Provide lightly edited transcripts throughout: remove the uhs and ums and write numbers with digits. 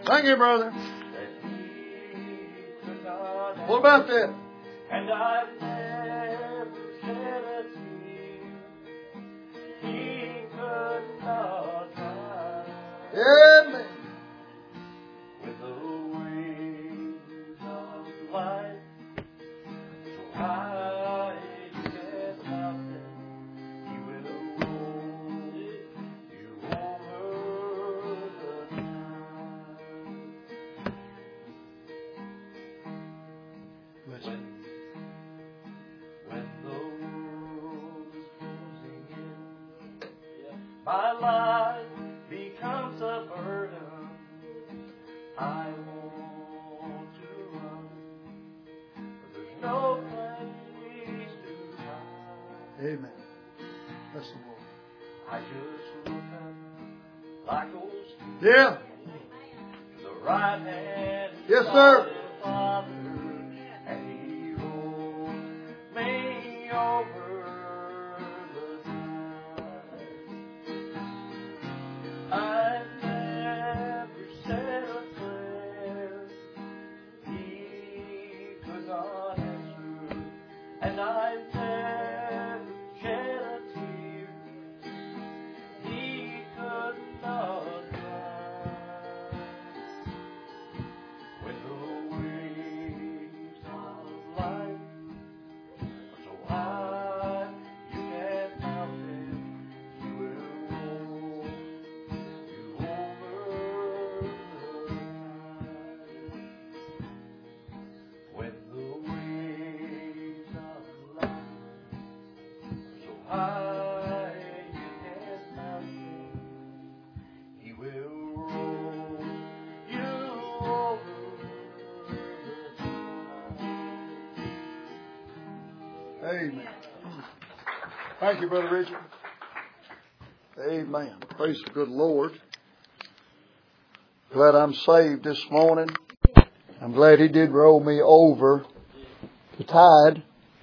Thank you, brother. What about that? And I've never shed a tear. He could not hide. Amen. With the wings of light, so high you get mountain, He will roll you over the night. When the world is closing in, my life becomes a burden. I want to run, but there's no place to hide. Amen. That's the Lord. I just look up like those Yeah. to the right hand. Yes, sir. of the Father, and He rolls me over the tide. I've never said a prayer He could not answer, and I've never shed a tear He could not dry. When the waves of life are so high you can't help it, He will roll you over the tide. When the waves of life are so high you can't help it, He will roll you over the tide. Amen. Thank you, Brother Richard. Amen. Praise the good Lord. Glad I'm saved this morning. I'm glad He did roll me over the tide.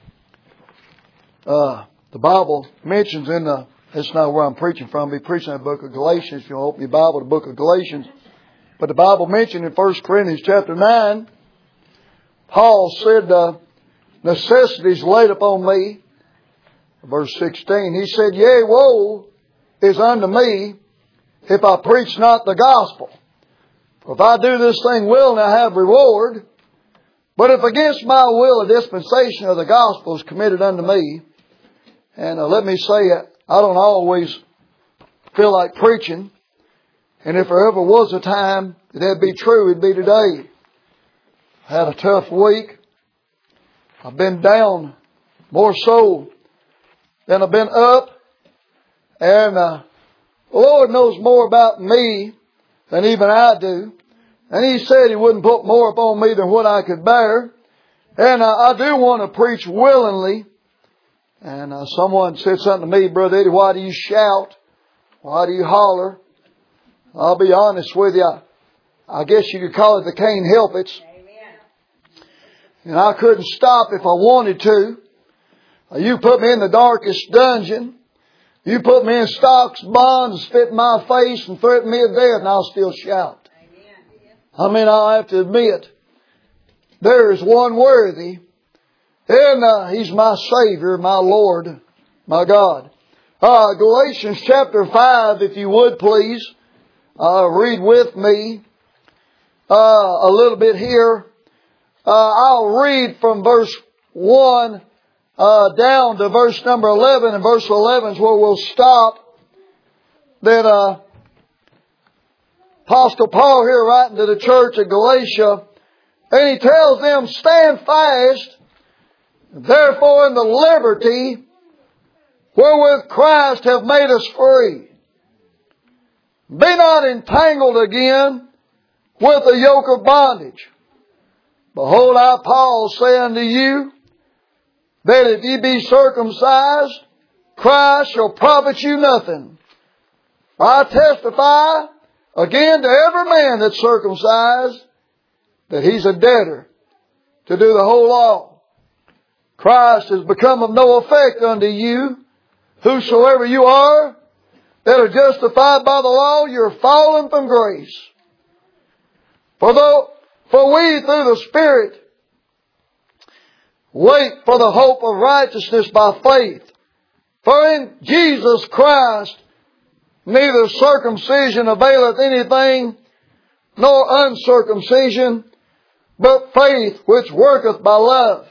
The Bible mentions in the, that's not where I'm preaching from. I'll be preaching in the book of Galatians. If you open your Bible, the book of Galatians. But the Bible mentioned in 1 Corinthians chapter 9, Paul said, necessities laid upon me. Verse 16, he said, yea, woe is unto me if I preach not the gospel. For if I do this thing willingly, I have reward. But if against my will a dispensation of the gospel is committed unto me, and let me say, I don't always feel like preaching. And if there ever was a time that that'd be true, it'd be today. I had a tough week. I've been down more so than I've been up. And the Lord knows more about me than even I do. And He said He wouldn't put more upon me than what I could bear. And I do want to preach willingly. And someone said something to me, Brother Eddie, why do you shout? Why do you holler? I'll be honest with you. I guess you could call it the can't help it. And I couldn't stop if I wanted to. You put me in the darkest dungeon. You put me in stocks, bonds, spit in my face and threaten me to death, and I'll still shout. I mean, I'll have to admit, there is one worthy, and He's my Savior, my Lord, my God. Galatians chapter 5, if you would please, read with me a little bit here. I'll read from verse 1 down to verse number 11, and verse 11 is where we'll stop. That Apostle Paul here writing to the church of Galatia, and he tells them, stand fast, therefore in the liberty wherewith Christ hath made us free. Be not entangled again with the yoke of bondage. Behold, I, Paul, say unto you, that if ye be circumcised, Christ shall profit you nothing. I testify again to every man that's circumcised, that he's a debtor to do the whole law. Christ has become of no effect unto you. Whosoever you are, that are justified by the law, you're fallen from grace. For we through the Spirit wait for the hope of righteousness by faith. For in Jesus Christ neither circumcision availeth anything, nor uncircumcision, but faith which worketh by love.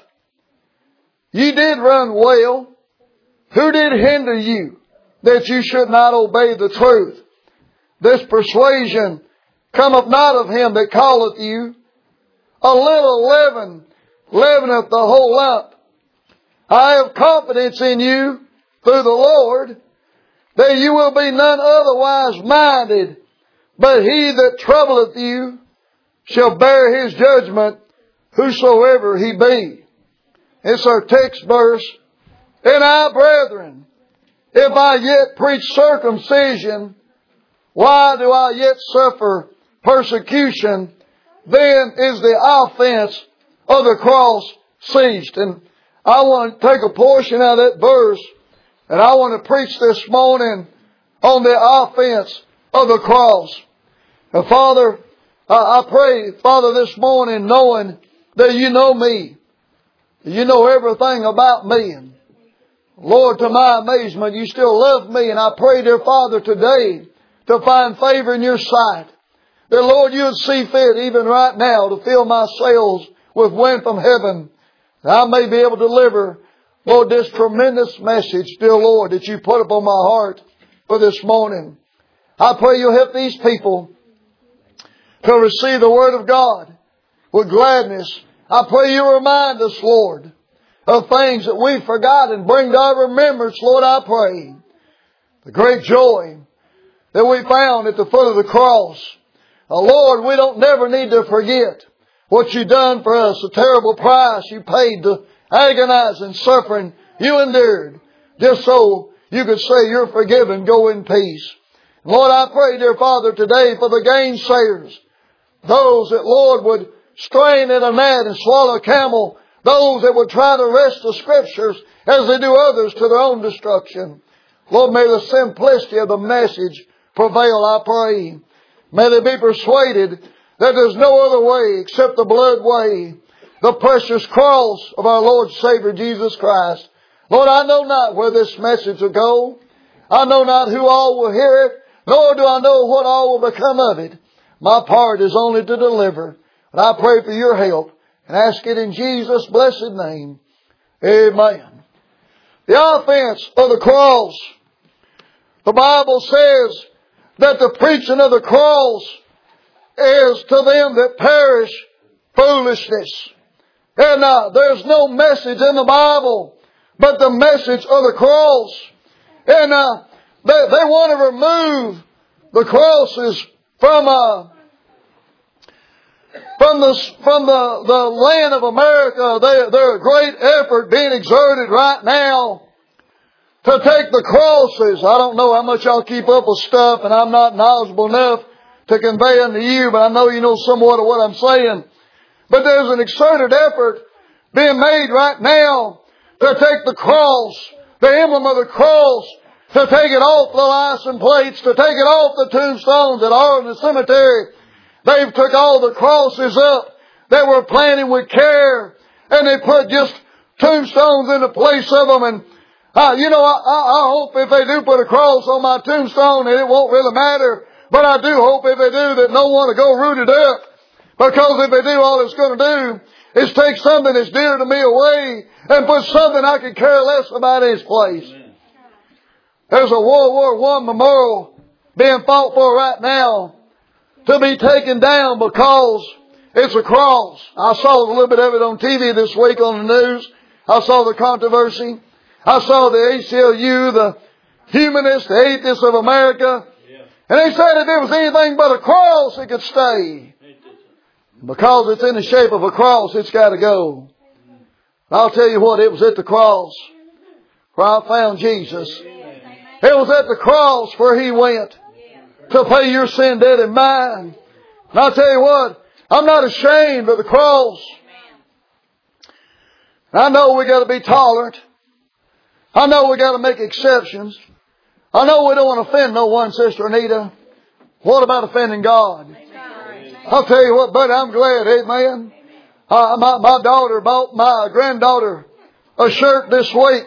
Ye did run well. Who did hinder you that you should not obey the truth? This persuasion cometh not of him that calleth you. A little leaven leaveneth the whole lump. I have confidence in you through the Lord, that you will be none otherwise minded, but he that troubleth you shall bear his judgment, whosoever he be. It's our text verse. And I, brethren, if I yet preach circumcision, why do I yet suffer persecution? Then is the offense of the cross ceased. And I want to take a portion out of that verse, and I want to preach this morning on the offense of the cross. And Father, I pray, Father, this morning, knowing that you know me, you know everything about me, and Lord, to my amazement, you still love me, and I pray, dear Father, today to find favor in your sight. That, Lord, you would see fit even right now to fill my sails with wind from heaven, that I may be able to deliver, Lord, this tremendous message, dear Lord, that you put upon my heart for this morning. I pray you'll help these people to receive the Word of God with gladness. I pray you remind us, Lord, of things that we've forgotten. Bring to our remembrance, Lord, I pray, the great joy that we found at the foot of the cross. Lord, we don't never need to forget what you've done for us, the terrible price you paid, the agonizing suffering you endured, just so you could say you're forgiven, go in peace. Lord, I pray, dear Father, today for the gainsayers, those that, Lord, would strain at a gnat and swallow a camel, those that would try to wrest the Scriptures as they do others to their own destruction. Lord, may the simplicity of the message prevail, I pray. May they be persuaded that there's no other way except the blood way, the precious cross of our Lord Savior Jesus Christ. Lord, I know not where this message will go. I know not who all will hear it, nor do I know what all will become of it. My part is only to deliver. And I pray for your help and ask it in Jesus' blessed name. Amen. The offense of the cross. The Bible says that the preaching of the cross is to them that perish foolishness. And there's no message in the Bible but the message of the cross. And they want to remove the crosses from the land of America. There's a great effort being exerted right now to take the crosses. I don't know how much y'all keep up with stuff, and I'm not knowledgeable enough to convey unto you, but I know you know somewhat of what I'm saying. But there's an exerted effort being made right now to take the cross, the emblem of the cross, to take it off the license plates, to take it off the tombstones that are in the cemetery. They've took all the crosses up that were planted with care, and they put just tombstones in the place of them. And I hope if they do put a cross on my tombstone, that it won't really matter. But I do hope if they do that no one will go root it up. Because if they do, all it's going to do is take something that's dear to me away and put something I could care less about in its place. Amen. There's a World War I memorial being fought for right now to be taken down because it's a cross. I saw a little bit of it on TV this week on the news. I saw the controversy. I saw the ACLU, the humanists, the atheists of America. Yeah. And they said if it was anything but a cross, it could stay. Because it's in the shape of a cross, it's got to go. I'll tell you what, it was at the cross where I found Jesus. It was at the cross where He went to pay your sin debt and mine. And I'll tell you what, I'm not ashamed of the cross. I know we got to be tolerant. I know we got to make exceptions. I know we don't want to offend no one, Sister Anita. What about offending God? I'll tell you what, buddy, I'm glad, amen. My daughter bought my granddaughter a shirt this week.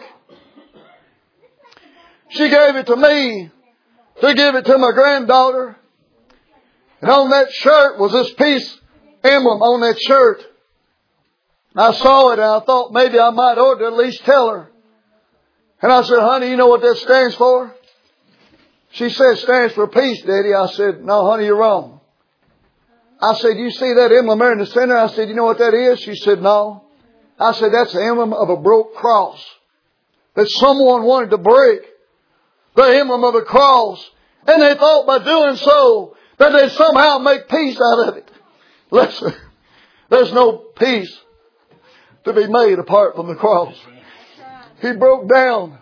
She gave it to me to give it to my granddaughter. And on that shirt was this peace emblem on that shirt. And I saw it and I thought maybe I might ought to at least tell her. And I said, honey, you know what that stands for? She said, it stands for peace, Daddy. I said, no, honey, you're wrong. I said, you see that emblem there in the center? I said, you know what that is? She said, no. I said, that's the emblem of a broke cross. That someone wanted to break the emblem of a cross. And they thought by doing so that they'd somehow make peace out of it. Listen, there's no peace to be made apart from the cross. He broke down.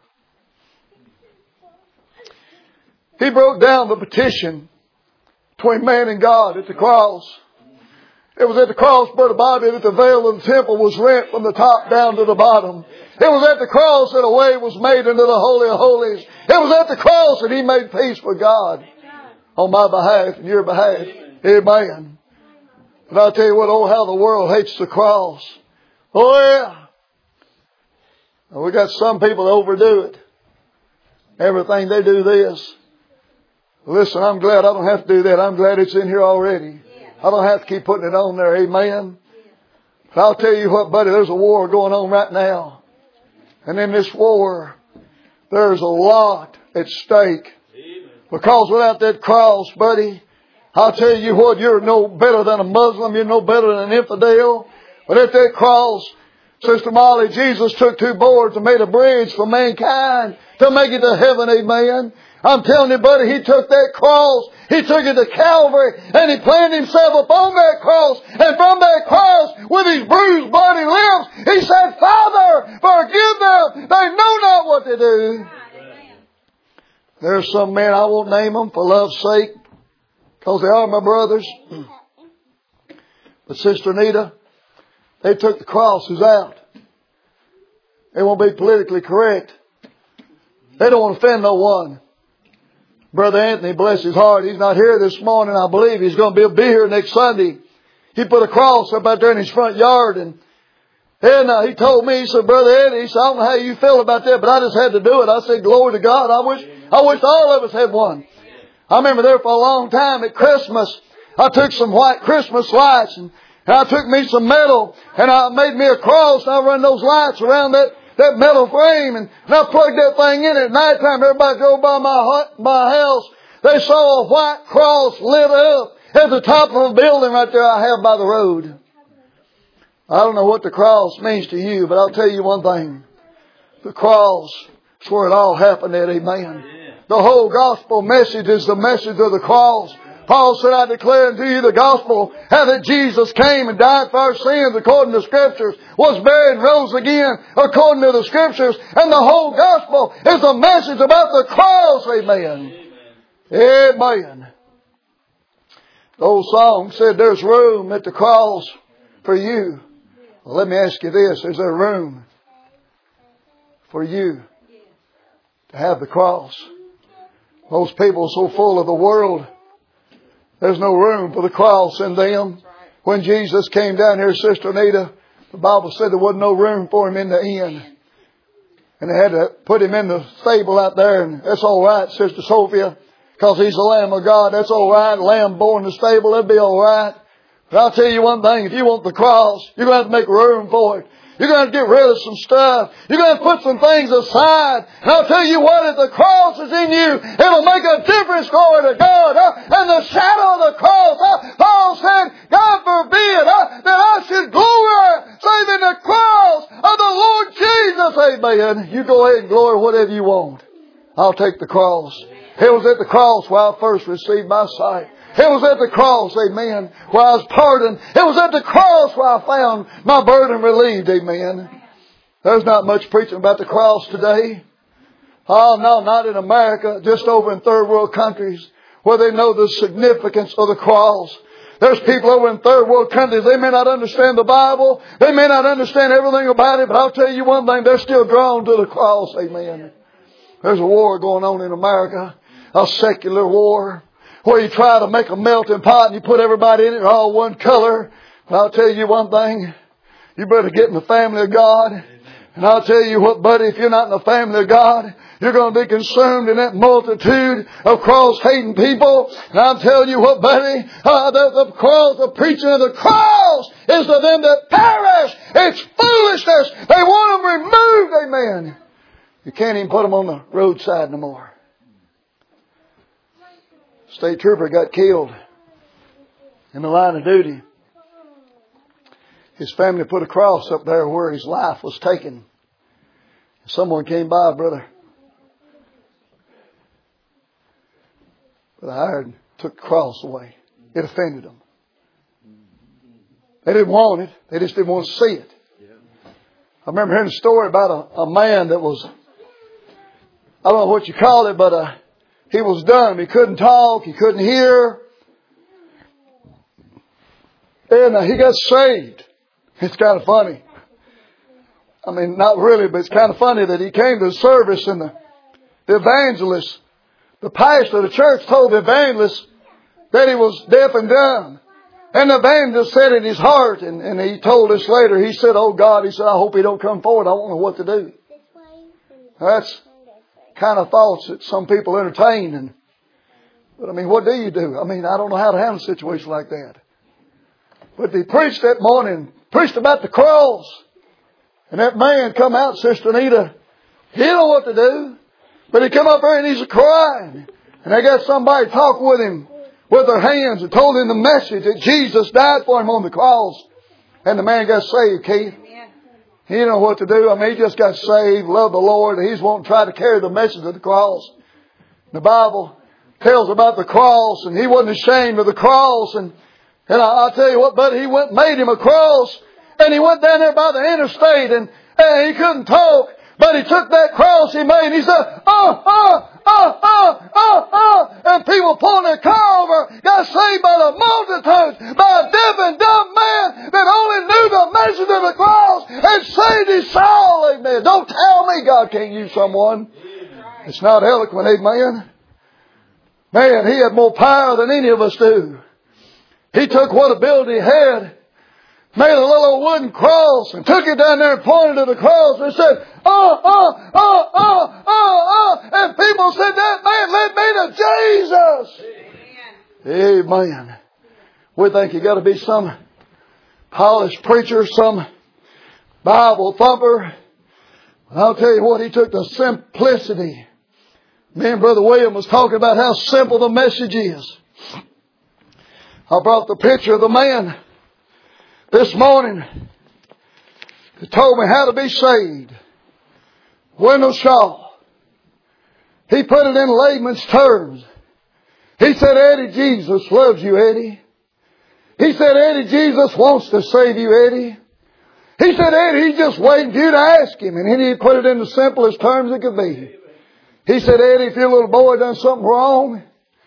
He broke down the petition between man and God at the cross. It was at the cross, Brother Bobby, that the veil of the temple was rent from the top down to the bottom. It was at the cross that a way was made into the Holy of Holies. It was at the cross that He made peace with God on my behalf and your behalf. Amen. But I'll tell you what, oh, how the world hates the cross. Oh, yeah. We got some people that overdo it. Everything they do this. Listen, I'm glad I don't have to do that. I'm glad it's in here already. I don't have to keep putting it on there. Amen. But I'll tell you what, buddy, there's a war going on right now. And in this war, there's a lot at stake. Because without that cross, buddy, I'll tell you what, you're no better than a Muslim. You're no better than an infidel. But at that cross, Sister Molly, Jesus took two boards and made a bridge for mankind to make it to heaven. Amen. I'm telling you, buddy, He took that cross. He took it to Calvary and He planted Himself upon that cross. And from that cross, with His bruised bloody lips, He said, Father, forgive them. They know not what they do. There's some men, I won't name them for love's sake, because they are my brothers. But Sister Anita, they took the crosses out. They won't be politically correct. They don't want to offend no one. Brother Anthony, bless his heart, he's not here this morning. I believe he's going to be here next Sunday. He put a cross up out there in his front yard and he told me, he said, Brother Eddie, he said, I don't know how you feel about that, but I just had to do it. I said, glory to God. I wish all of us had one. I remember there for a long time at Christmas, I took some white Christmas lights and I took me some metal and I made me a cross and I run those lights around that metal frame and I plugged that thing in. At nighttime, everybody drove by my house. They saw a white cross lit up at the top of a building right there I have by the road. I don't know what the cross means to you, but I'll tell you one thing. The cross is where it all happened at. Amen. The whole gospel message is the message of the cross. Paul said, I declare unto you the gospel, how that Jesus came and died for our sins according to the Scriptures, was buried and rose again according to the Scriptures, and the whole gospel is a message about the cross. Amen. Amen. The old song said, there's room at the cross for you. Well, let me ask you this. Is there room for you to have the cross? Most people are so full of the world. There's no room for the cross in them. When Jesus came down here, Sister Anita, the Bible said there wasn't no room for Him in the inn. And they had to put Him in the stable out there. And that's all right, Sister Sophia, because He's the Lamb of God. That's all right. Lamb born in the stable, that'd be all right. But I'll tell you one thing. If you want the cross, you're going to have to make room for it. You're going to get rid of some stuff. You're going to put some things aside. And I'll tell you what, if the cross is in you, it'll make a difference, glory to God. And the shadow of the cross, Paul said, God forbid that I should glory save in the cross of the Lord Jesus. Amen. You go ahead and glory whatever you want. I'll take the cross. It was at the cross where I first received my sight. It was at the cross, amen, where I was pardoned. It was at the cross where I found my burden relieved, amen. There's not much preaching about the cross today. Oh, no, not in America, just over in third world countries where they know the significance of the cross. There's people over in third world countries, they may not understand the Bible. They may not understand everything about it, but I'll tell you one thing, they're still drawn to the cross, amen. There's a war going on in America, a secular war. where you try to make a melting pot and you put everybody in it, all one color. But I'll tell you one thing. You better get in the family of God. And I'll tell you what, buddy, if you're not in the family of God, you're going to be consumed in that multitude of cross-hating people. And I'm telling you what, buddy, the preaching of the cross is to them that perish. It's foolishness. They want them removed, amen. You can't even put them on the roadside no more. State trooper got killed in the line of duty. His family put a cross up there where his life was taken. Someone came by, Brother Howard, took the cross away. It offended them. They didn't want it. They just didn't want to see it. I remember hearing a story about a man that was, I don't know what you call it, but he was dumb. He couldn't talk. He couldn't hear. And he got saved. It's kind of funny. I mean, not really, but it's kind of funny that he came to the service and the evangelist, the pastor of the church told the evangelist that he was deaf and dumb. And the evangelist said in his heart, and he told us later, he said, oh God, he said, I hope he don't come forward. I don't know what to do. That's kind of thoughts that some people entertain. But I mean, what do you do? I mean, I don't know how to handle a situation like that. But he preached that morning, preached about the cross. And that man come out, Sister Anita, he didn't know what to do. But he come up there and he's crying. And they got somebody talk with him with their hands and told him the message that Jesus died for him on the cross. And the man got saved, Keith. He didn't know what to do. I mean, he just got saved, loved the Lord, and he's wanting to try to carry the message of the cross. The Bible tells about the cross, and he wasn't ashamed of the cross. And I'll tell you what, buddy, he went and made him a cross. And he went down there by the interstate and he couldn't talk. But he took that cross he made and he said, and people pulling their car over, got saved by the multitudes, by a deaf and dumb man that only knew the message of the cross and saved his soul. Amen. Don't tell me God can't use someone. It's not eloquent. Amen. Man, he had more power than any of us do. He took what ability he had, made a little wooden cross and took it down there and pointed to the cross and said, and people said, that man led me to Jesus. Amen. We think you got to be some polished preacher, some Bible thumper. I'll tell you what, he took the simplicity. Me and Brother William was talking about how simple the message is. I brought the picture of the man this morning that told me how to be saved. Wendell Shaw. He put it in layman's terms. He said, Eddie, Jesus loves you, Eddie. He said, Eddie, Jesus wants to save you, Eddie. He said, Eddie, he's just waiting for you to ask him. And he put it in the simplest terms it could be. He said, Eddie, if your little boy done something wrong,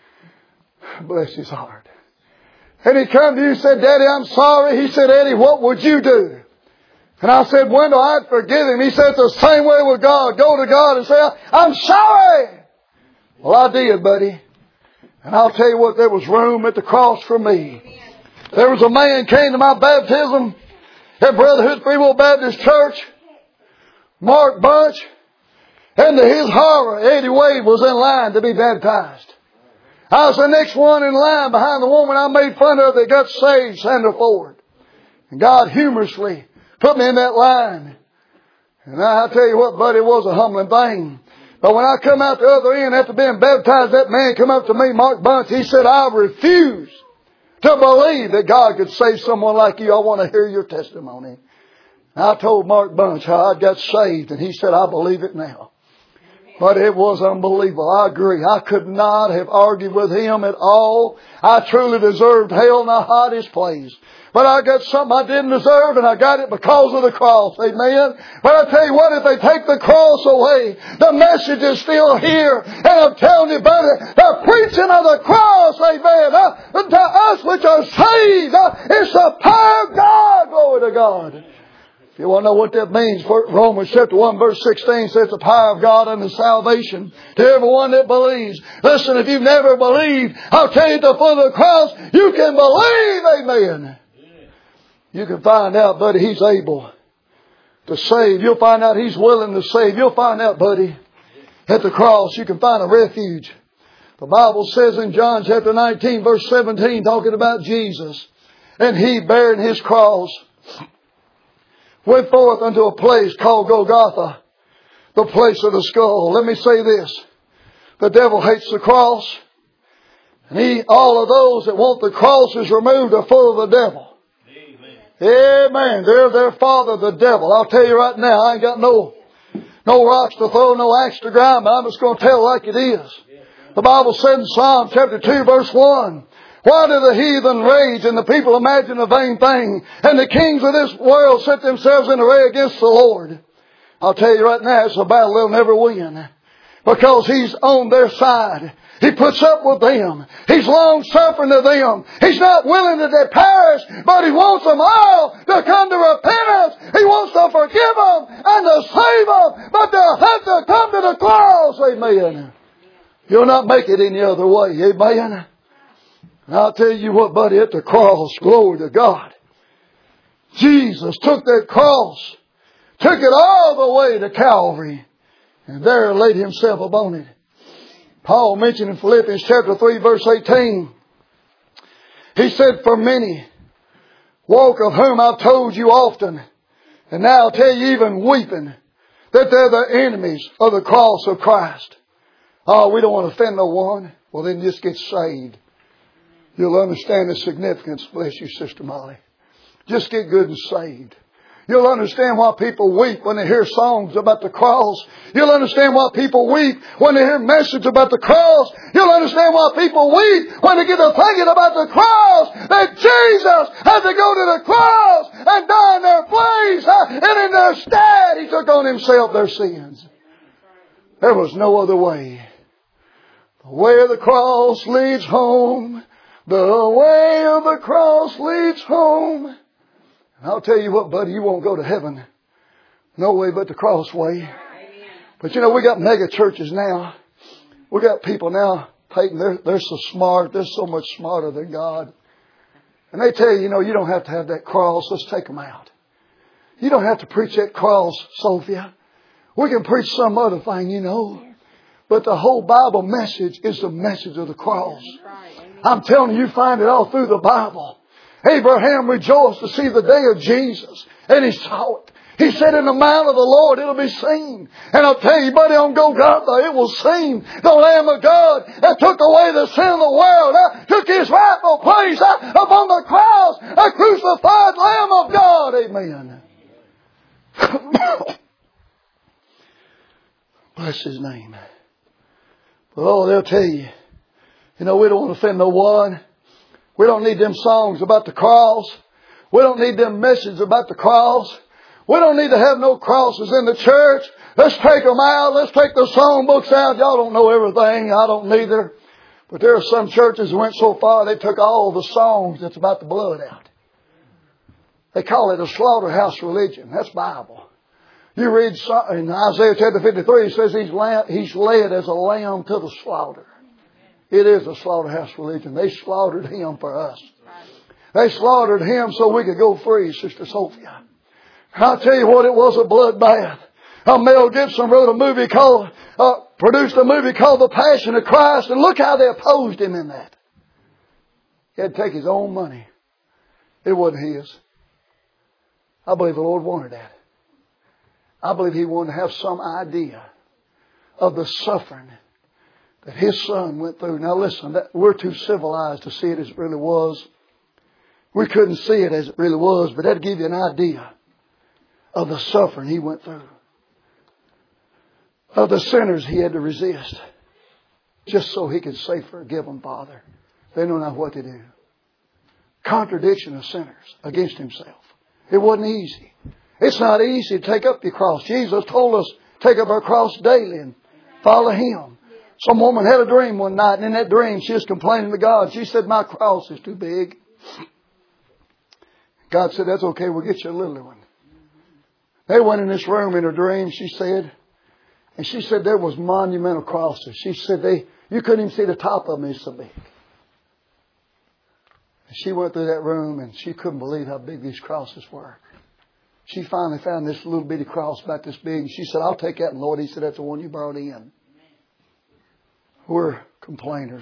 bless his heart. And he come to you and said, Daddy, I'm sorry. He said, Eddie, what would you do? And I said, Wendell, I'd forgive him. He said, the same way with God. Go to God and say, I'm sorry. Well, I did, buddy. And I'll tell you what, there was room at the cross for me. There was a man came to my baptism at Brotherhood Free Will Baptist Church, Mark Bunch, and to his horror, Eddie Wade was in line to be baptized. I was the next one in line behind the woman I made fun of that got saved, Sandra Ford. And God humorously put me in that line. And I'll tell you what, buddy, it was a humbling thing. But when I come out the other end after being baptized, that man come up to me, Mark Bunch. He said, I refuse to believe that God could save someone like you. I want to hear your testimony. And I told Mark Bunch how I got saved, and he said, I believe it now. But it was unbelievable. I agree. I could not have argued with him at all. I truly deserved hell in the hottest place. But I got something I didn't deserve, and I got it because of the cross. Amen. But I tell you what, if they take the cross away, the message is still here. And I'm telling you, brother, the preaching of the cross, amen, to us which are saved, it's the power of God. Glory to God. If you want to know what that means, Romans chapter 1 verse 16 says the power of God unto salvation to everyone that believes. Listen, if you've never believed, I'll tell you at the foot of the cross, you can believe, amen. You can find out, buddy, He's able to save. You'll find out He's willing to save. You'll find out, buddy, at the cross you can find a refuge. The Bible says in John chapter 19 verse 17, talking about Jesus, and He bearing His cross went forth unto a place called Golgotha, the place of the skull. Let me say this. The devil hates the cross. And all of those that want the crosses removed are full of the devil. Amen. They're their father, the devil. I'll tell you right now, I ain't got no rocks to throw, no axe to grind, but I'm just going to tell like it is. The Bible said in Psalm chapter 2 verse 1, why do the heathen rage and the people imagine a vain thing, and the kings of this world set themselves in array against the Lord? I'll tell you right now, it's a battle they'll never win, because He's on their side. He puts up with them. He's long suffering to them. He's not willing that they perish, but He wants them all to come to repentance. He wants to forgive them and to save them, but they'll have to come to the cross. Amen. You'll not make it any other way. Amen. And I'll tell you what, buddy, at the cross, glory to God, Jesus took that cross, took it all the way to Calvary, and there laid Himself upon it. Paul mentioned in Philippians chapter 3 verse 18, he said, for many walk, of whom I've told you often, and now I'll tell you even weeping, that they're the enemies of the cross of Christ. Oh, we don't want to offend no one. Well, then just get saved. You'll understand the significance. Bless you, Sister Molly. Just get good and saved. You'll understand why people weep when they hear songs about the cross. You'll understand why people weep when they hear messages about the cross. You'll understand why people weep when they get to thinking about the cross. That Jesus had to go to the cross and die in their place. And in their stead, He took on Himself their sins. There was no other way. The way of the cross leads home. The way of the cross leads home. And I'll tell you what, buddy, you won't go to heaven no way but the cross way. But you know, we got mega churches now. We got people now thinking they're so smart. They're so much smarter than God. And they tell you, you know, you don't have to have that cross. Let's take them out. You don't have to preach that cross, Sophia. We can preach some other thing, you know. But the whole Bible message is the message of the cross. I'm telling you, you find it all through the Bible. Abraham rejoiced to see the day of Jesus, and he saw it. He said, in the mount of the Lord it'll be seen. And I'll tell you, buddy, on Golgotha it was seen. The Lamb of God that took away the sin of the world, took His rightful place upon the cross, a crucified Lamb of God. Amen. Bless His name. But oh, they'll tell you, you know, we don't want to offend no one. We don't need them songs about the cross. We don't need them messages about the cross. We don't need to have no crosses in the church. Let's take them out. Let's take the songbooks out. Y'all don't know everything. I don't neither. But there are some churches that went so far they took all the songs that's about the blood out. They call it a slaughterhouse religion. That's Bible. You read in Isaiah chapter 53, it says he's led as a lamb to the slaughter. It is a slaughterhouse religion. They slaughtered Him for us. They slaughtered Him so we could go free, Sister Sophia. I'll tell you what, it was a bloodbath. Mel Gibson wrote a movie produced a movie called The Passion of Christ, and look how they opposed Him in that. He had to take his own money. It wasn't his. I believe the Lord wanted that. I believe He wanted to have some idea of the suffering that His Son went through. Now listen, we're too civilized to see it as it really was. We couldn't see it as it really was, but that'd give you an idea of the suffering He went through. Of the sinners He had to resist. Just so He could say, forgive them, Father. They know not what to do. Contradiction of sinners against Himself. It wasn't easy. It's not easy to take up your cross. Jesus told us, take up our cross daily and follow Him. Some woman had a dream one night, and in that dream she was complaining to God. She said, my cross is too big. God said, that's okay, we'll get you a little one. They went in this room in her dream, she said. And she said there was monumental crosses. She said you couldn't even see the top of them, it's so big. And she went through that room and she couldn't believe how big these crosses were. She finally found this little bitty cross about this big. And she said, I'll take that. And Lord, He said, that's the one you brought in. We're complainers.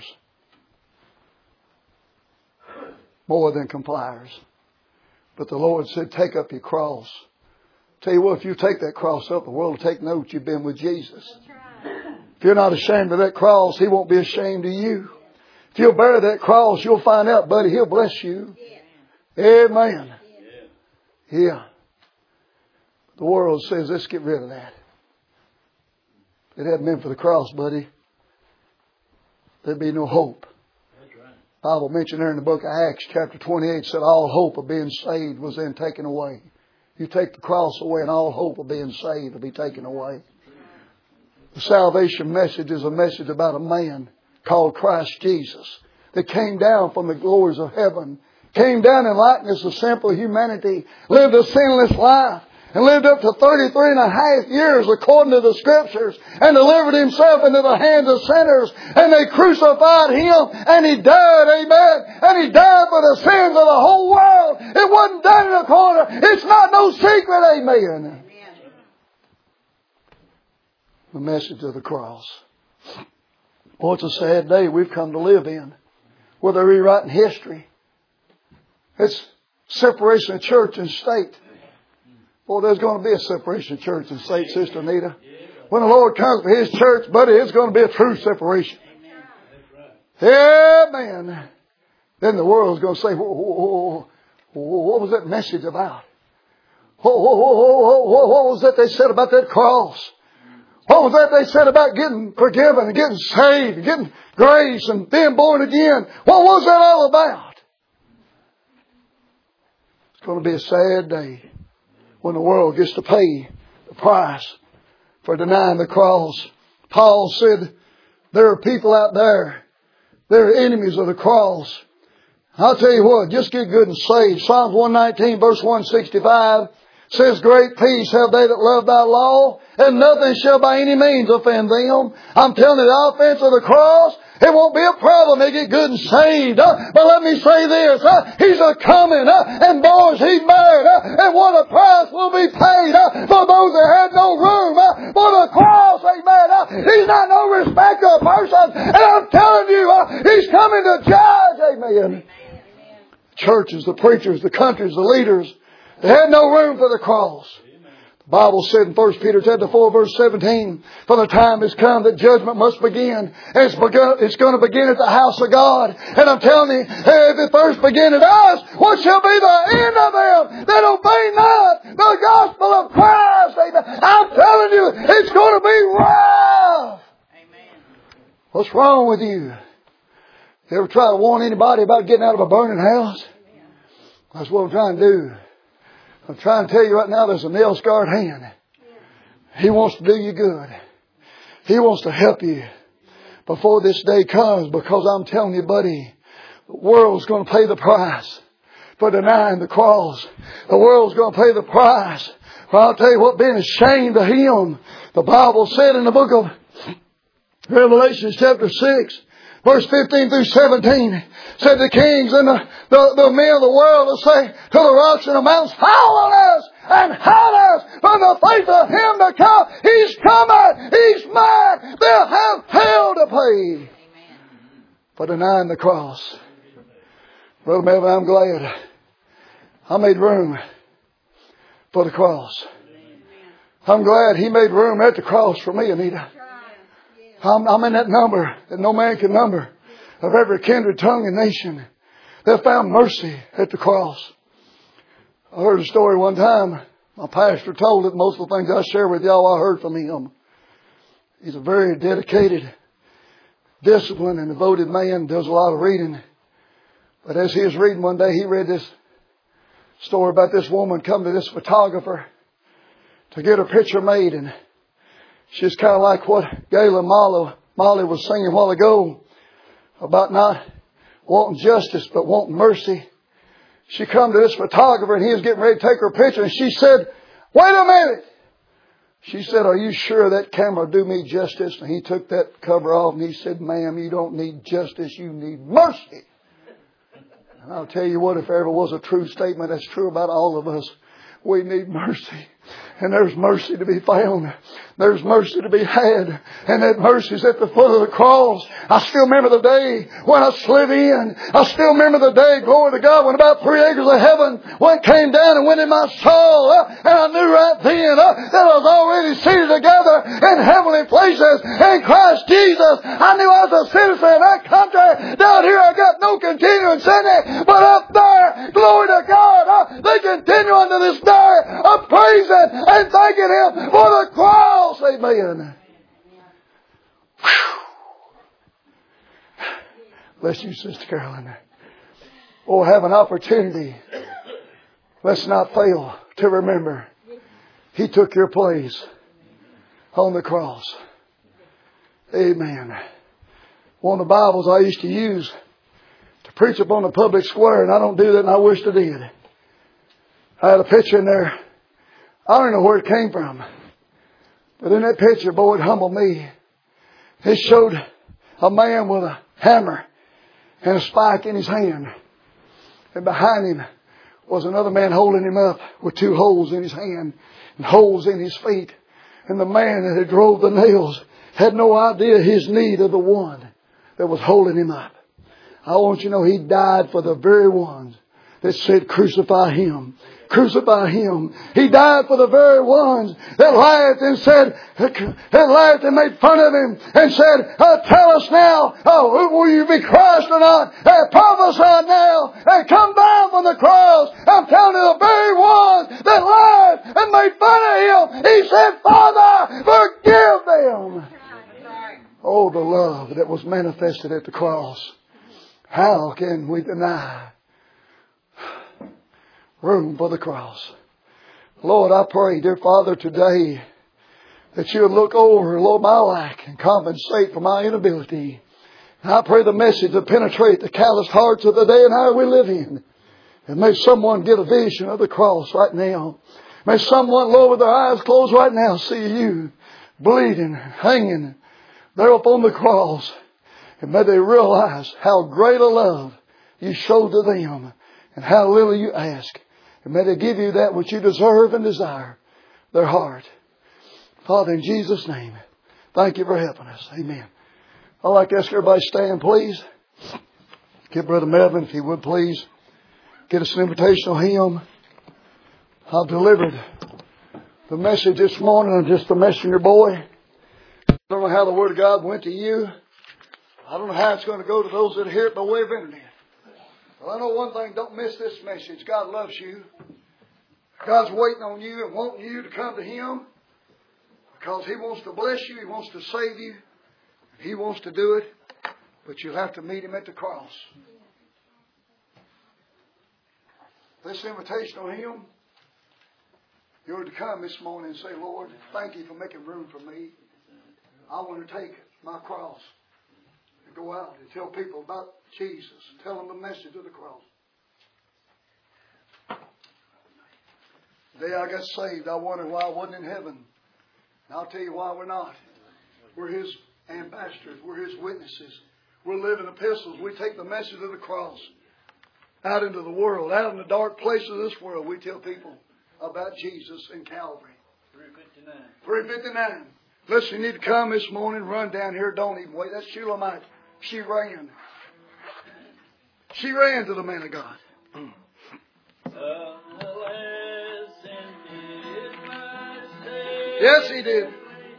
More than compliers. But the Lord said, take up your cross. Tell you what, if you take that cross up, the world will take note you've been with Jesus. If you're not ashamed of that cross, He won't be ashamed of you. If you'll bear that cross, you'll find out, buddy, He'll bless you. Amen. Yeah. The world says, let's get rid of that. If it hadn't been for the cross, buddy, there'd be no hope. The Bible mentioned there in the book of Acts, chapter 28, said all hope of being saved was then taken away. You take the cross away and all hope of being saved will be taken away. The salvation message is a message about a man called Christ Jesus that came down from the glories of heaven, came down in likeness of simple humanity, lived a sinless life, and lived up to 33 and a half years according to the Scriptures, and delivered Himself into the hands of sinners, and they crucified Him, and He died, amen, and He died for the sins of the whole world. It wasn't done in a corner. It's not no secret, amen. The message of the cross. Boy, it's a sad day we've come to live in, where they're rewriting history. It's separation of church and state. Boy, there's going to be a separation of church and state, Sister Anita. When the Lord comes to His church, buddy, it's going to be a true separation. Amen. Then the world's going to say, what was that message about? What was that they said about that cross? What was that they said about getting forgiven and getting saved and getting grace and being born again? What was that all about? It's going to be a sad day when the world gets to pay the price for denying the cross. Paul said there are people out there, they're enemies of the cross. I'll tell you what, just get good and saved. Psalms 119 verse 165 says, great peace have they that love Thy law, and nothing shall by any means offend them. I'm telling you, the offense of the cross, it won't be a problem. They get good and saved. But let me say this. He's a-coming. And boys, He's married. And what a price will be paid for those that had no room for the cross. Amen. He's not no respecter of person. And I'm telling you, He's coming to judge. Amen. Churches, the preachers, the countries, the leaders, they had no room for the cross. The Bible said in 1 Peter chapter 4 verse 17, for the time has come that judgment must begin. And it's going to begin at the house of God. And I'm telling you, if it first begin at us, what shall be the end of them that obey not the gospel of Christ? Amen. I'm telling you, it's going to be rough. Amen. What's wrong with you? You ever try to warn anybody about getting out of a burning house? That's what I'm trying to do. I'm trying to tell you right now, there's a nail-scarred hand. He wants to do you good. He wants to help you before this day comes, because I'm telling you, buddy, the world's going to pay the price for denying the cross. The world's going to pay the price for, I'll tell you what, being ashamed of Him. The Bible said in the book of Revelation chapter 6, verse 15 through 17, said the kings and the men of the world will say to the rocks and the mountains, fall on us and hide us from the face of Him to come. He's coming. He's mine. They'll have hell to pay for denying the cross. Brother Melvin, I'm glad I made room for the cross. I'm glad He made room at the cross for me, Anita. I'm in that number that no man can number of every kindred, tongue, and nation that found mercy at the cross. I heard a story one time. My pastor told it. Most of the things I share with y'all, I heard from him. He's a very dedicated, disciplined, and devoted man. Does a lot of reading. But as he was reading one day, he read this story about this woman coming to this photographer to get her picture made, and she's kind of like what Galen Molly was singing a while ago about not wanting justice but wanting mercy. She come to this photographer and he was getting ready to take her picture, and she said, Wait a minute. She said, are you sure that camera will do me justice? And he took that cover off and he said, ma'am, you don't need justice, you need mercy. And I'll tell you what, if there ever was a true statement that's true about all of us, we need mercy. And there's mercy to be found. There's mercy to be had. And that mercy's at the foot of the cross. I still remember the day when I slid in. I still remember the day, glory to God, when about 3 acres of heaven one came down and went in my soul. And I knew right then that I was already seated together in heavenly places in Christ Jesus. I knew I was a citizen of that country. Down here I got no continuing sin. But up there, glory to God, they continue unto this day of praising and thanking Him for the cross. Amen. Whew. Bless you, Sister Carolyn. Oh, have an opportunity. Let's not fail to remember He took your place on the cross. Amen. One of the Bibles I used to use to preach upon the public square, and I don't do that, and I wish I did. I had a picture in there. I don't know where it came from. But in that picture, boy, it humbled me. It showed a man with a hammer and a spike in his hand. And behind him was another man holding him up with 2 holes in his hand and holes in his feet. And the man that had drove the nails had no idea his need of the one that was holding him up. I want you to know He died for the very ones that said, crucify Him. Crucify Him. He died for the very ones that laughed and said, that laughed and made fun of Him and said, tell us now, will you be Christ or not? Prophesy now and come down from the cross. I'm telling you, the very ones that laughed and made fun of Him, He said, Father, forgive them. Oh, the love that was manifested at the cross. How can we deny room for the cross? Lord, I pray, dear Father, today that You would look over, Lord, my lack and compensate for my inability. And I pray the message would penetrate the calloused hearts of the day and hour we live in. And may someone get a vision of the cross right now. May someone, Lord, with their eyes closed right now, see You bleeding, hanging there upon the cross. And may they realize how great a love You showed to them and how little You ask. And may they give You that which You deserve and desire, their heart. Father, in Jesus' name, thank You for helping us. Amen. I'd like to ask everybody to stand, please. Get Brother Melvin, if he would, please. Get us an invitational hymn. I've delivered the message this morning. I'm just a messenger boy. I don't know how the Word of God went to you. I don't know how it's going to go to those that hear it by way of internet. Well, I know one thing, don't miss this message. God loves you. God's waiting on you and wanting you to come to Him because He wants to bless you. He wants to save you. He wants to do it, but you'll have to meet Him at the cross. This invitational hymn, you're to come this morning and say, Lord, thank You for making room for me. I want to take my cross and go out and tell people about Jesus. Tell them the message of the cross. The day I got saved, I wondered why I wasn't in heaven. And I'll tell you why we're not. We're His ambassadors. We're His witnesses. We're living epistles. We take the message of the cross out into the world, out in the dark places of this world. We tell people about Jesus and Calvary. 359. Listen, you need to come this morning, run down here. Don't even wait. That's Shulamite. She ran. She ran to the man of God. Yes, He did.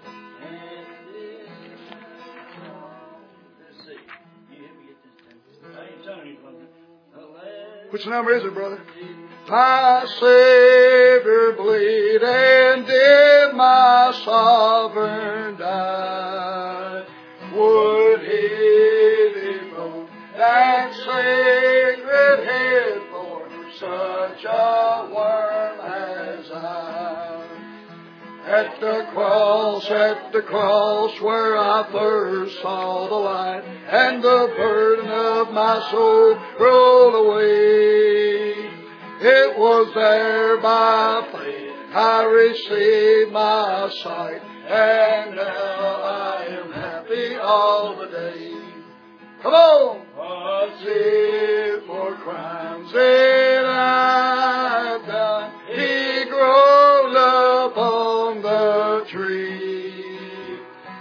Which number is it, brother? My Savior bleed and did my sovereign die. Would He devote that sacred head for such a worm as I? At the cross where I first saw the light, and the burden of my soul rolled away. It was there by faith I received my sight, and now I am happy all the day. Come on! What's it for crimes that I've done? He grows up on the tree.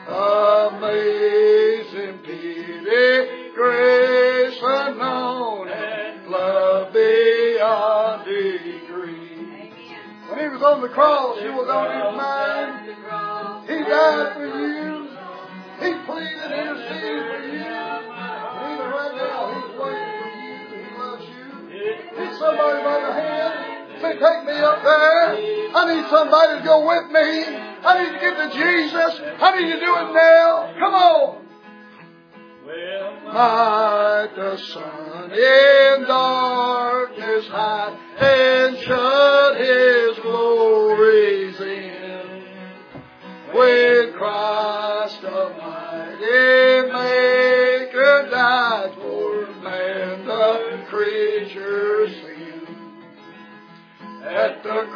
Amazing pity, grace unknown, and love beyond degree. When He was on the cross, He was on His mind. He died for you. He pleaded and interceded for you. And even right now, He's waiting for you. He loves you. Need somebody by the hand. Say, take me up there. I need somebody to go with me. I need to get to Jesus. I need to do it now. Come on. Might the sun in darkness hide and shut His glories in. When Christ Almighty Maker died for man, the creature's sin. At the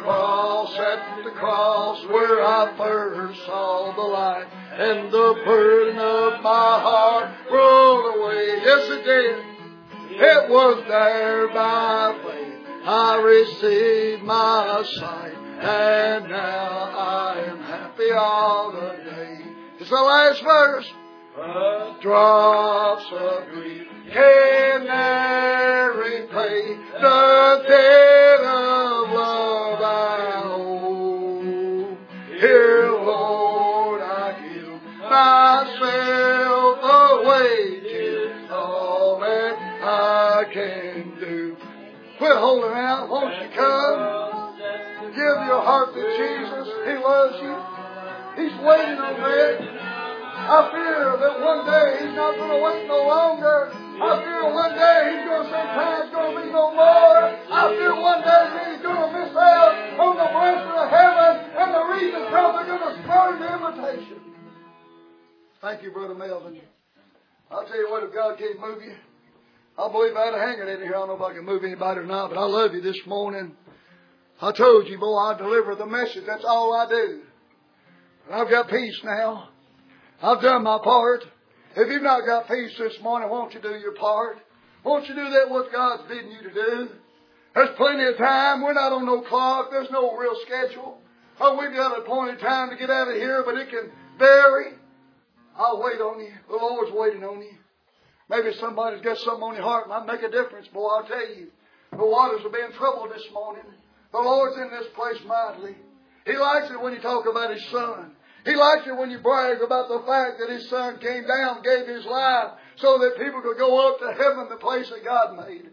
cross where I first saw the light, and the burden of my heart rolled away. Yes, it did. It was there by faith I received my sight, and now I am happy all the day. It's the last verse. Drops of grief can never repay the debt of love I owe. Here, Lord, I give myself away to all that I can do. Quit holding out. Won't you come? Give your heart to Jesus. He loves you. He's waiting on that. I fear that one day He's not going to wait no longer. I fear one day He's going to say time's going to be no more. I fear one day He's going to miss out on the blessing of heaven, and the reason because they're going to spurn the invitation. Thank you, Brother Melvin. I'll tell you what, if God can't move you, I believe I had a hanger in here. I don't know if I can move anybody or not, but I love you this morning. I told you, boy, I deliver the message. That's all I do. And I've got peace now. I've done my part. If you've not got peace this morning, won't you do your part? Won't you do that what God's bidding you to do? There's plenty of time. We're not on no clock. There's no real schedule. Oh, we've got an appointed time to get out of here, but it can vary. I'll wait on you. The Lord's waiting on you. Maybe somebody's got something on your heart might make a difference. Boy, I'll tell you, the waters will be in trouble this morning. The Lord's in this place mightily. He likes it when you talk about His Son. He likes it when you brag about the fact that His Son came down, gave His life, so that people could go up to heaven, the place that God made.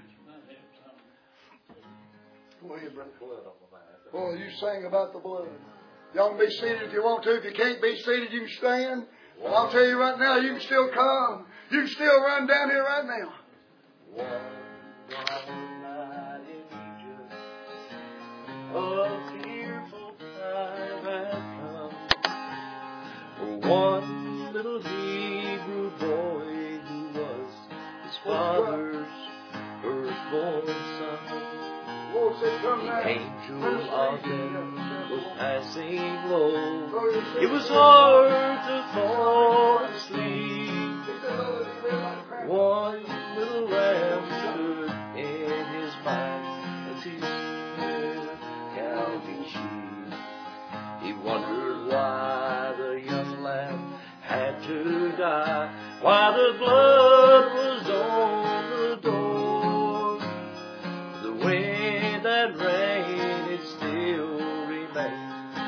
Go ahead, brother. Boy, you sang about the blood. Y'all can be seated if you want to. If you can't be seated, you can stand. But I'll tell you right now, you can still come. You can still run down here right now. One little Hebrew boy who was his father's firstborn son. The angel of death was passing low. It was hard to fall asleep. One little lamb stood in his mind as he stood counting sheep. He wondered why the young lamb had to die, why the blood was on the door. The wind that rain, it still remained.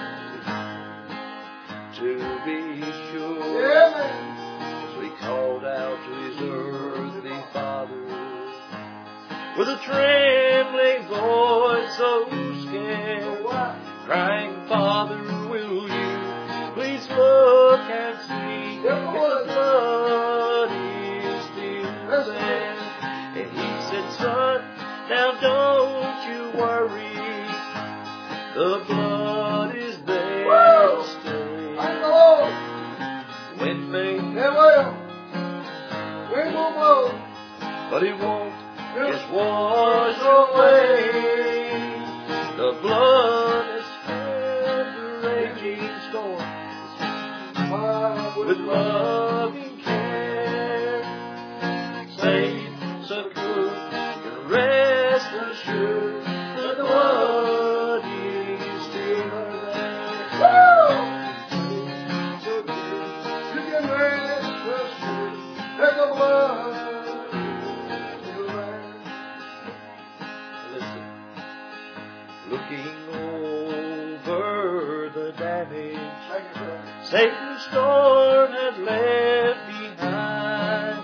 To be sure, so he called out to his earthly father with a trembling voice, so scared, crying, "Father, will you please look and see if the blood is still there?" And he said, "Son, now don't you worry, the blood is there to stay. Wind may, wind will blow, but it won't just wash away the blood is looking over the damage Satan's storm has left behind.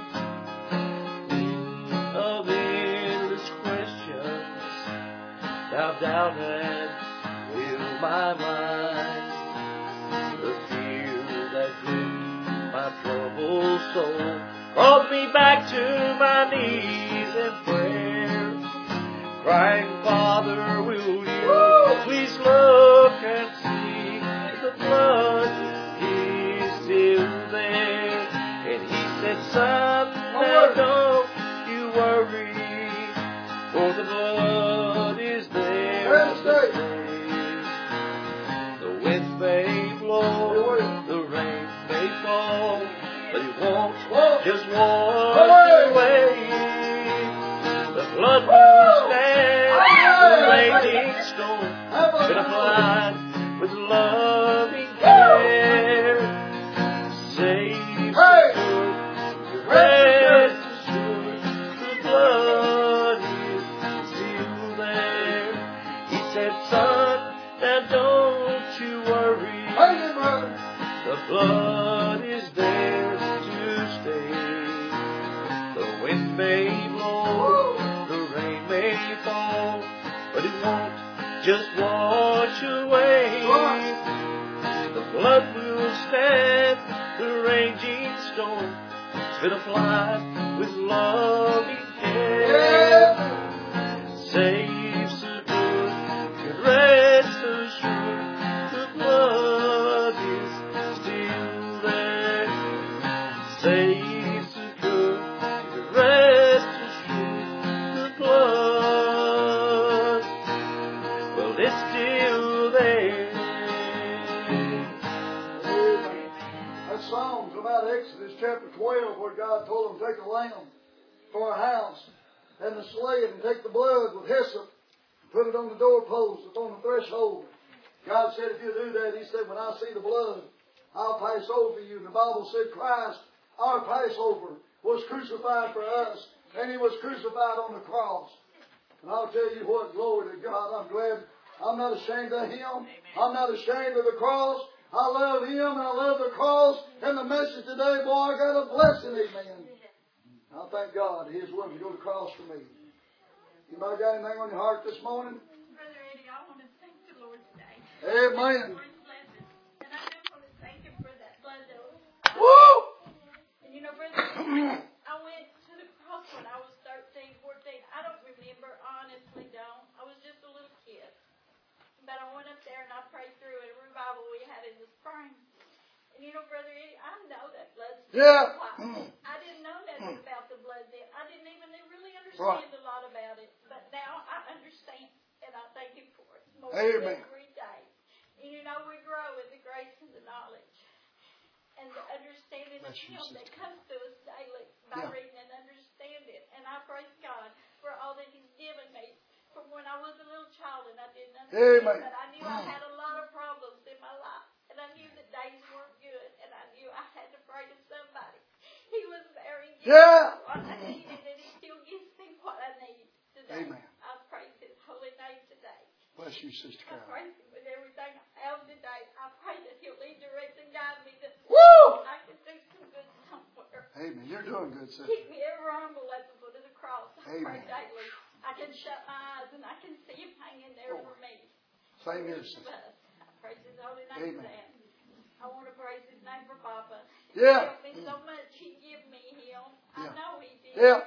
Of endless questions, thou doubt and fill my mind. The fear that gripped my troubled soul brought me back to my knees in prayer, crying, Father, will you please look and see the blood is still there? And he said, son, now don't you worry, for the blood is there to save. The winds may blow, the rain may fall, but it won't just wash away. The blood will stand, the raging storm, been applied with loving care. Save the good, rest assured, the blood is still there. He said, son, now don't you worry, the blood is there to stay. The wind may blow, the rain may fall, but it won't just wash away. The blood will stand the raging storm. It's been applied with loving care. Saves the good, can rest assured, the blood is still there. Saves the good, can rest assured, the blood, well, it's still there. That song's about Exodus chapter 12, where God told them, take a lamb for a house and the slave and take the blood with hyssop, put it on the doorpost, upon the threshold. God said, if you do that, He said, when I see the blood, I'll pass over you. And the Bible said Christ, our Passover, was crucified for us, and He was crucified on the cross. And I'll tell you what, glory to God, I'm glad. I'm not ashamed of Him. I'm not ashamed of the cross. I love Him and I love the cross. And the message today, boy, I got a blessing, amen. I thank God He is willing to go to the cross for me. Anybody got anything on your heart this morning? Brother Eddie, I want to thank the Lord today. Amen. For His blessing. And I just want to thank Him for that blood that was. Woo! And you know, Brother Eddie, I went to the cross when I was 13, 14. I don't remember, honestly don't. I was just a little kid. But I went up there and I prayed through a revival we had in the spring. And you know, Brother Eddie, I know that blood's Yeah. I didn't know nothing about the blood then. I didn't even really understand a lot about it. But now I understand, and I thank Him for it more every day. And you know, we grow in the grace and the knowledge and the understanding of Him that comes to us daily by reading and understanding. And I praise God for all that He's given me from when I was a little child and I didn't understand. But I knew I had a lot of problems in my life. And I knew that days weren't good. And I knew I had to pray to somebody. He was there and gave me what I needed. And He still gives me what I need today. Amen. I praise His holy name today. Bless you, Sister I Carol. praise Him with everything I have today. I pray that He'll lead, direct, and guide me. That I can do some good somewhere. Amen. You're doing good, sister. Keep me ever humble at the foot of the cross. I pray Amen. daily. I can shut my eyes and I can see Him hanging there for me. Same here, Each of sister. us. I praise His holy name for that. I want to praise His name for Papa. Yeah. He helped me so much. He gave me Him. I know He did. Yeah.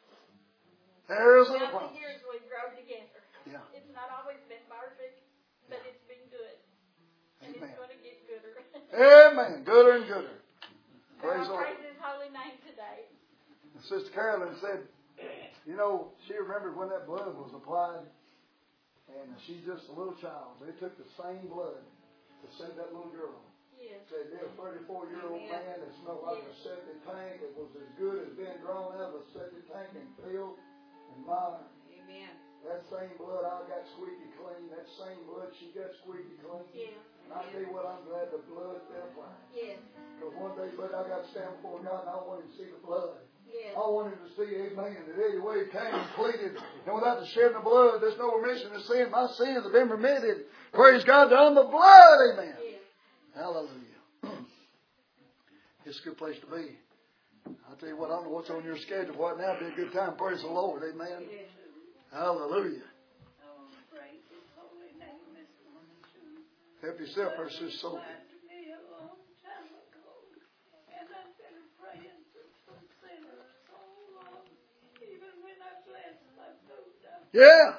There's a Throughout promise. the years we've grown together. Yeah. It's not always been perfect, but it's been good. And Amen. it's going to get gooder. Amen. Gooder and gooder. Praise the I Lord. praise His holy name today. Sister Carolyn said, you know, she remembered when that blood was applied, and she's just a little child. They took the same blood to save that little girl. Yes. Said, they're a 34-year-old man that smelled like a septic tank. It was as good as being drawn out of a septic tank and filled and modern. Amen. That same blood I got squeaky clean. That same blood she got squeaky clean. Yeah. And I tell you what, I'm glad the blood been applied. Yes. Because one day, but I got to stand before God and I wanted to see the blood. I wanted to see, amen, that Eddie Wade came and pleaded, and without the shedding of blood, there's no remission of sin. My sins have been remitted. Praise God, done the blood, amen. Hallelujah. It's a good place to be. I'll tell you what, I don't know what's on your schedule right now. It'd be a good time. Praise the Lord, amen. Hallelujah. Help yourself, our sister Sophie. Yeah.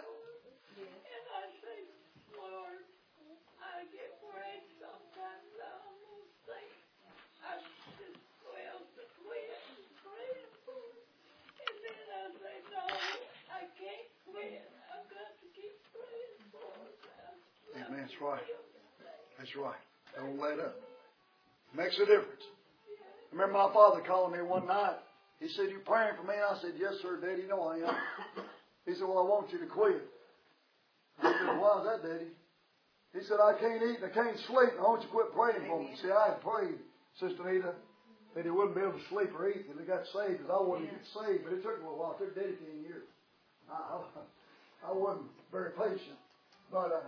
And I say, Lord, I get prayed sometimes. I almost think I should well to quit praying for it. And then I say, no, I can't quit. I've got to keep praying for it. Amen. That's right. That's right. Don't let up. Makes a difference. I remember my father calling me one night. He said, "You praying for me?" I said, "Yes, sir, Daddy. You know I am." He said, "Well, I want you to quit." I said, "Why is that, Daddy?" He said, "I can't eat and I can't sleep. I want you to quit praying for me." See, I had prayed, Sister Anita, that he wouldn't be able to sleep or eat till he got saved, because I wanted to get saved. But it took me a while. It took Daddy 10 years. I wasn't very patient. But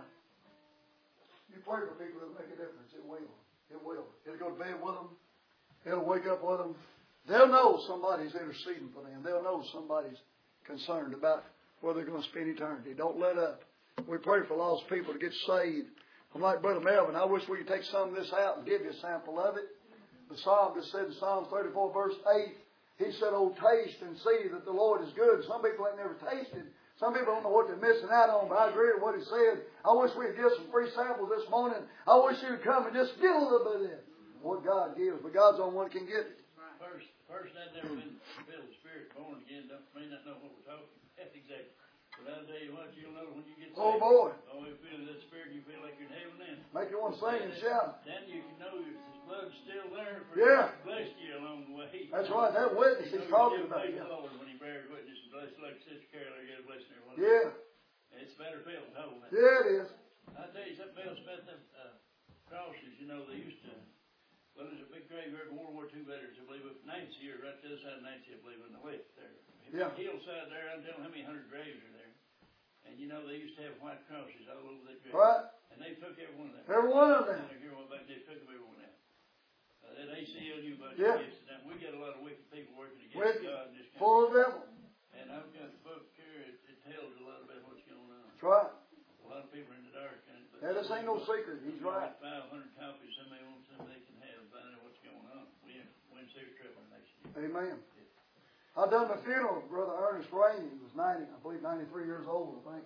you pray for people, it'll make a difference. It will. It will. It'll go to bed with them. It'll wake up with them. They'll know somebody's interceding for them. They'll know somebody's concerned about where they're going to spend eternity. Don't let up. We pray for lost people to get saved. I'm like Brother Melvin. I wish we could take some of this out and give you a sample of it. The psalmist said in Psalm 34, verse 8, he said, "Oh, taste and see that the Lord is good." Some people ain't never tasted. Some people don't know what they're missing out on, but I agree with what he said. I wish we could give some free samples this morning. I wish you would come and just get a little bit of it. What God gives, but God's the only one that can get it. Person that never been filled with the Spirit, born again, may not know what we're talking about. That's exactly. But I'll tell you what, you'll know when you get saved. Oh, boy. Oh, you feel that Spirit, you feel like you're in heaven then. Make you want to sing and shout. Then you can know His blood's still there for yeah. blessed you along the way. That's right. That witness he's talking about. The Lord when He bears witness and blessed like Sister Carol, you get a blessing there. Yeah. It's better felt than holding it. Yeah, it is. I'll tell you something else about them crosses. You know, they used to. Well, there's a big graveyard of World War II veterans, I believe, up Nancy, or right to the other side of Nancy, I believe, on the left there. Yeah. Hillside there, I'm telling how many 100 graves are there. And you know, they used to have white crosses all over that grave. Right. And they took every one of them. Every one of them. And they took them every one out. That ACLU budget, yeah. We got a lot of wicked people working against wicked. God. And this kind full of devil. And I've got the book here, it tells a lot about what's going on. That's right. A lot of people are in the dark. Yeah, this ain't no secret. He's right. 500 copies, somebody wants them, they can have. I don't know what's going on. We're in serious trouble next year. Amen. I done the funeral of Brother Ernest Rainey. He was 90, I believe 93 years old, I think.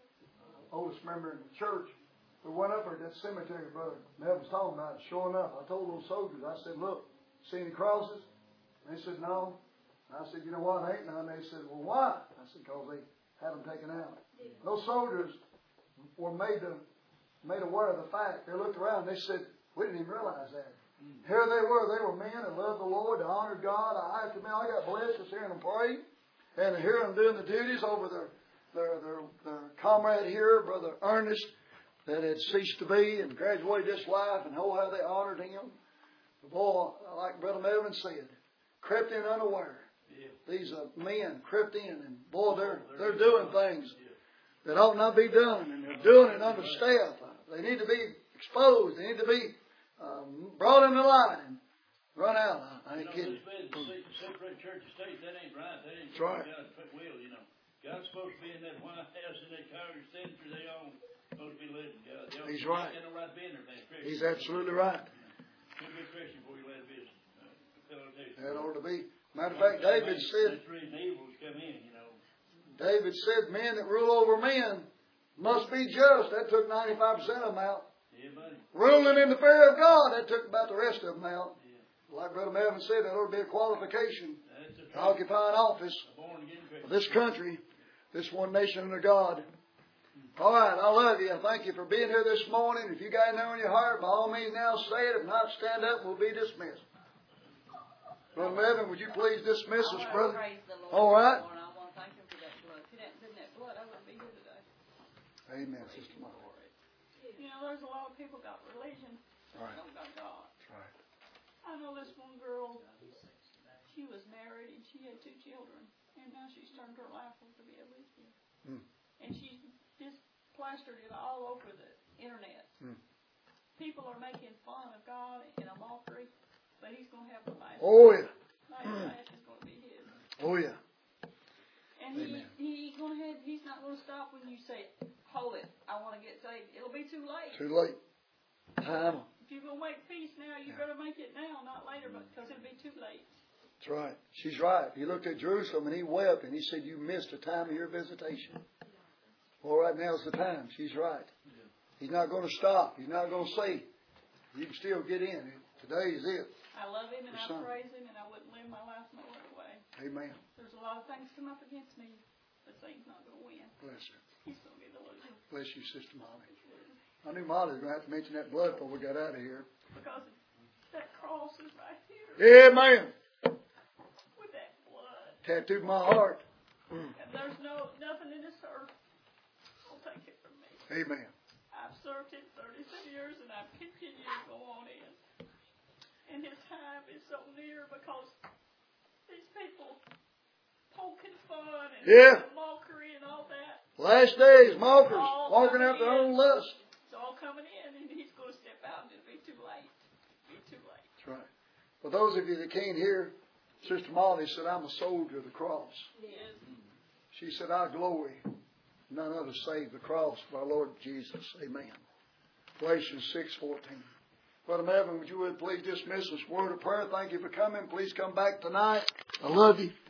Oldest member in the church. We went up there to that cemetery, Brother Ned was talking about it. Sure enough, I told those soldiers, I said, "Look, see any crosses?" And they said, "No." And I said, "You know what? Ain't none." They said, "Well, why?" I said, "Because they had them taken out." Those soldiers were made aware of the fact. They looked around and they said, "We didn't even realize that." Here they were men that loved the Lord, that honored God. I got blessed just hearing them pray and to hear them doing the duties over their comrade here, Brother Ernest, that had ceased to be and graduated this life, and how they honored him. The boy, like Brother Melvin said, crept in unaware. Yeah. These men crept in, and boy, they're doing things that ought not be done, and they're doing it under staff. They need to be exposed. They need to be brought into light and run out. I ain't kidding. Separate church and state, that ain't right. That ain't right. God's will, you know. God's supposed to be in that White House, in that Congress Center. They all supposed to be led to God. He's right. Got no right to be in there, he's absolutely right. You'll be a Christian before you let it business. That ought to be. Matter of fact, David said. That's the reason evils come in, you know. David said, "Men that rule over men must be just." That took 95% of them out. Yeah, buddy. Ruling in the fear of God, that took about the rest of them out. Yeah. Like Brother Melvin said, that ought to be a qualification to occupy an office of this country, this one nation under God. All right, I love you. Thank you for being here this morning. If you got anything on your heart, by all means now say it. If not, stand up. We'll be dismissed. Brother Melvin, would you please dismiss us, brother? All right. I want to thank him for that blood. If he hadn't been that blood, I wouldn't be here today. Amen, Sister Margaret. You know, there's a lot of people got religion. Right. Don't got God. That's right. I know this one girl. she was married and she had 2 children. And now she's turned her life over to be a lesbian. And she's just plastered it all over the internet. People are making fun of God in a mockery, but He's going to have the last. Oh, yeah. Last is going to be His. Oh, yeah. And He's not going to stop when you say, hold it, I want to get saved. It'll be too late. Too late. Time. If you're going to make peace now, you better make it now, not later, because it'll be too late. That's right. She's right. He looked at Jerusalem and he wept and he said, you missed the time of your visitation. Well, right now's the time. She's right. He's not going to stop. He's not going to say, you can still get in. Today is it. I love Him and I praise Him, and I wouldn't live my life no other way. Amen. There's a lot of things come up against me, but Satan's not going to win. Bless her. He's going to be the loser. Bless you, Sister Molly. I knew Molly was going to have to mention that blood before we got out of here. Because that cross is right here. Amen. With that blood. Tattooed my heart. And there's nothing in this earth will take it from me. Amen. I've served Him 36 years and I've continued to go on in. And His time is so near because these people poking fun and mockery and all that. Last days, mockers, walking out their own lust. It's all coming in and He's going to step out and it'll be too late. It'll be too late. That's right. For those of you that can't hear, Sister Molly said, I'm a soldier of the cross. Yes. She said, I glory. None other save the cross of our Lord Jesus. Amen. Galatians 6:14. Brother Melvin, would you please dismiss this word of prayer? Thank you for coming. Please come back tonight. I love you.